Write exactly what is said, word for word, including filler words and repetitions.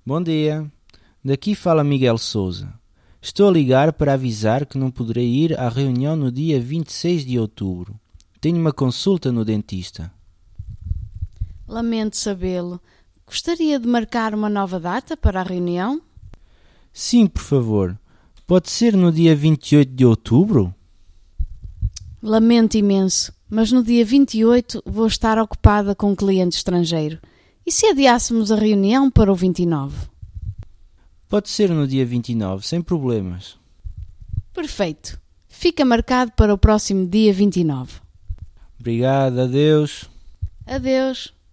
Bom dia, daqui fala Miguel Souza. Estou a ligar para avisar que não poderei ir à reunião no dia vinte e seis de outubro. Tenho uma consulta no dentista. Lamento sabê-lo. Gostaria de marcar uma nova data para a reunião? Sim, por favor. Pode ser no dia vinte e oito de outubro? Lamento imenso, mas no dia vinte e oito vou estar ocupada com um cliente estrangeiro. E se adiássemos a reunião para o vinte e nove? Pode ser no dia vinte e nove, sem problemas. Perfeito. Fica marcado para o próximo dia vinte e nove. Obrigado, adeus. Adeus.